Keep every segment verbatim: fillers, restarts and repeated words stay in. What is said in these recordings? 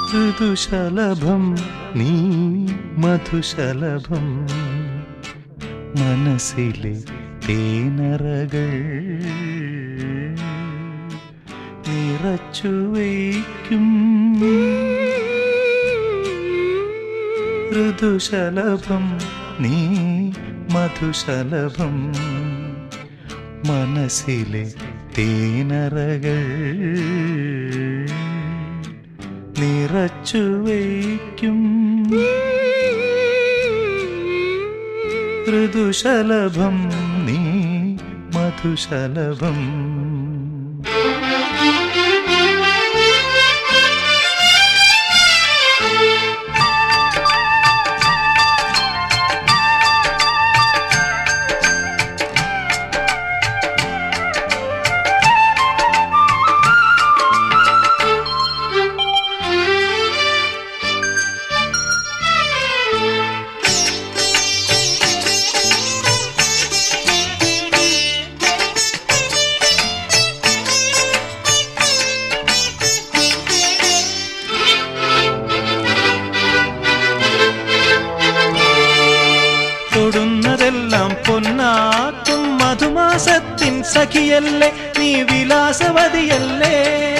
ഋതുശലഭം നീ മധുശലഭം മനസ്സിലെ തേനറകൾ നിറച്ചു വയ്ക്കും. ഋതുശലഭം നീ മധുശലഭം മനസ്സിലെ തേനറകൾ നിറച്ചു വയ്ക്കും. ഋതുശലഭം നീ മധുശലഭം. തൊടുന്നതെല്ലാം പൊന്നാക്കും മധുമാസത്തിൻ സഖിയല്ലേ നീ വിലാസവതിയല്ലേ.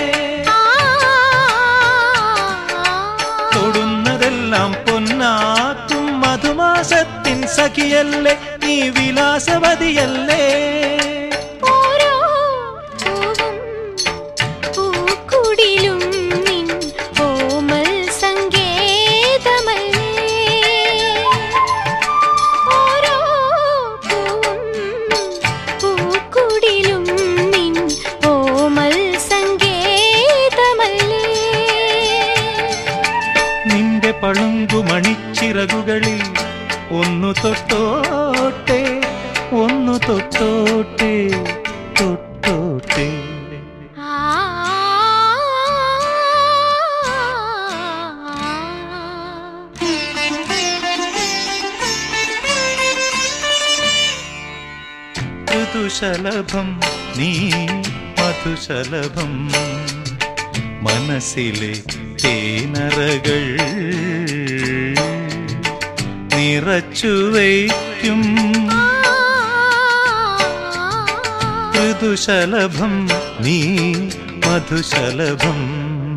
തൊടുന്നതെല്ലാം പൊന്നാക്കും മധുമാസത്തിൻ സഖിയല്ലേ നീ വിലാസവതിയല്ലേ. പളുങ്കുമണിച്ചിറകുകളിൽ ഒന്നു തൊട്ടോട്ടെ ഒന്നു തൊട്ടോട്ടെ തൊട്ടോട്ടെ. ഋതുശലഭം നീ മധുശലഭം മനസ്സിലെ തേനറകൾ നിറച്ചു വയ്ക്കും. ഋതുശലഭം നീ മധുശലഭം.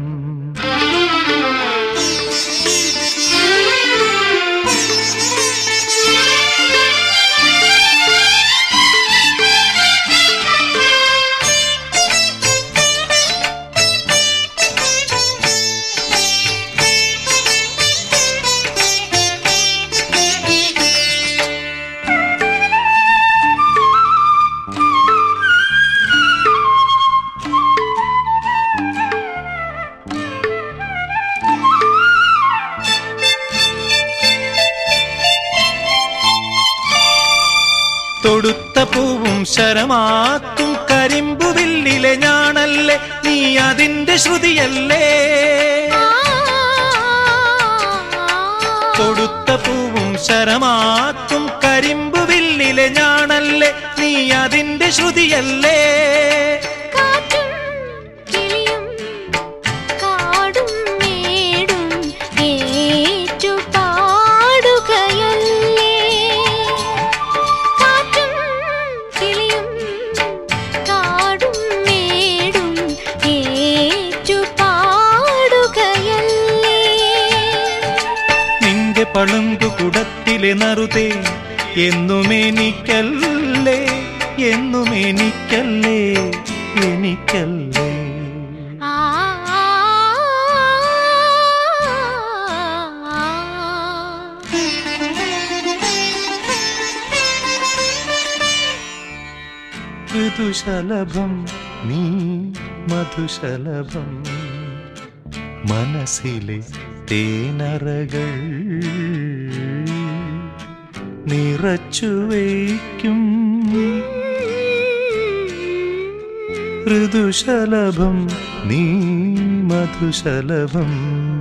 തൊടുത്ത പൂവും ശരമാക്കും കരിമ്പുവില്ലിലെ ഞാണല്ലേ നീ അതിന്റെ ശ്രുതിയല്ലേ. തൊടുത്ത പൂവും ശരമാക്കും കരിമ്പുവില്ലിലെ ഞാണല്ലേ നീ അതിന്റെ ശ്രുതിയല്ലേ. പളുങ്കു കുടത്തിലെ നറുതേ എന്നുമെനിക്കല്ലേ എന്നുമെനിക്കല്ലേ എനിക്കല്ലേ. ഋതുശലഭം നീ മധുശലഭം മനസ്സിലെ തേനറകൾ നിറച്ചു വയ്ക്കും. ഋതുശലഭം നീ മധുശലഭം.